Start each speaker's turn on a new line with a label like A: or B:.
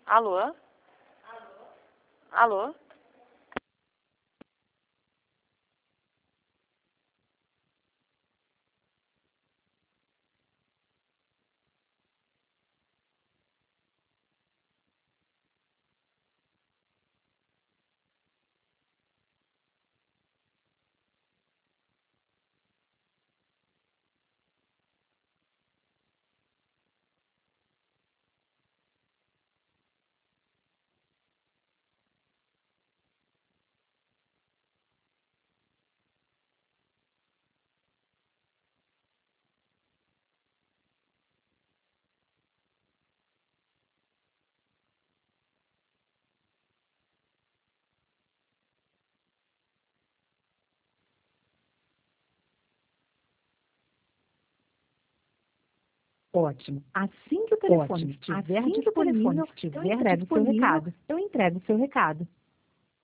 A: Alô? Alô?
B: Ótimo. Assim que o telefone estiver disponível, eu entrego o seu recado.